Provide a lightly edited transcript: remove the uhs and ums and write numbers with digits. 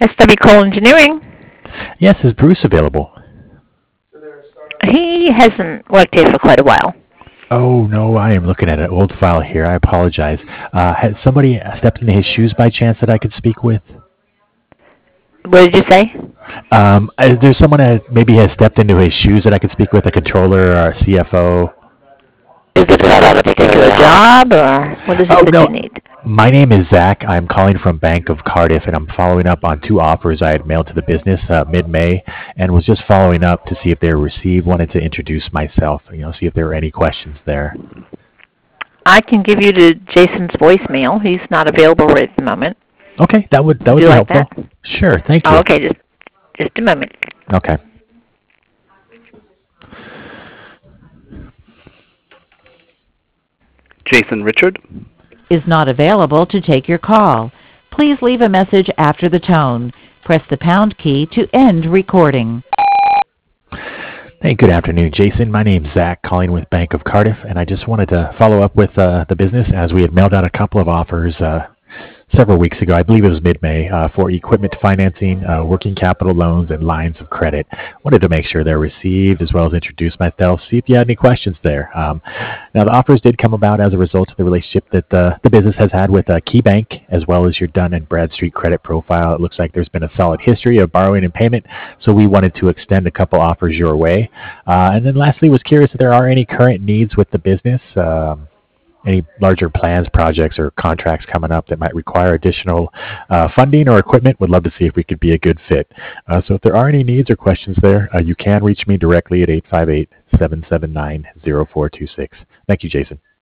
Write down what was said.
SW Cole Engineering. Yes, is Bruce available? He hasn't worked here for quite a while. Oh, no, I am looking at an old file here. I apologize. Has somebody stepped into his shoes by chance that I could speak with? What did you say? Is there someone that maybe has stepped into his shoes that I could speak with, a controller or a CFO? Is this about a particular job, or what is it Oh, that you no. need? My name is Zach. I'm calling from Bank of Cardiff, and I'm following up on two offers I had mailed to the business mid-May, and was just following up to see if they were received. Wanted to introduce myself, see if there were any questions there. I can give you to Jason's voicemail. He's not available right at the moment. Okay, that would Would you be like helpful. that? Sure, thank Oh, you. okay, just a moment. Okay. Jason Richard. Is not available to take your call. Please leave a message after the tone. Press the pound key to end recording. Hey, good afternoon, Jason. My name's Zach, calling with Bank of Cardiff, and I just wanted to follow up with the business as we had mailed out a couple of offers several weeks ago. I believe it was mid-May for equipment financing, working capital loans, and lines of credit. Wanted to make sure they're received as well as introduce myself, see if you had any questions there. Now, the offers did come about as a result of the relationship that the business has had with KeyBank, as well as your Dun & Bradstreet credit profile. It looks like there's been a solid history of borrowing and payment, so we wanted to extend a couple offers your way. And then lastly, was curious if there are any current needs with the business, any larger plans, projects, or contracts coming up that might require additional funding or equipment. Would love to see if we could be a good fit. So if there are any needs or questions there, you can reach me directly at 858-779-0426. Thank you, Jason.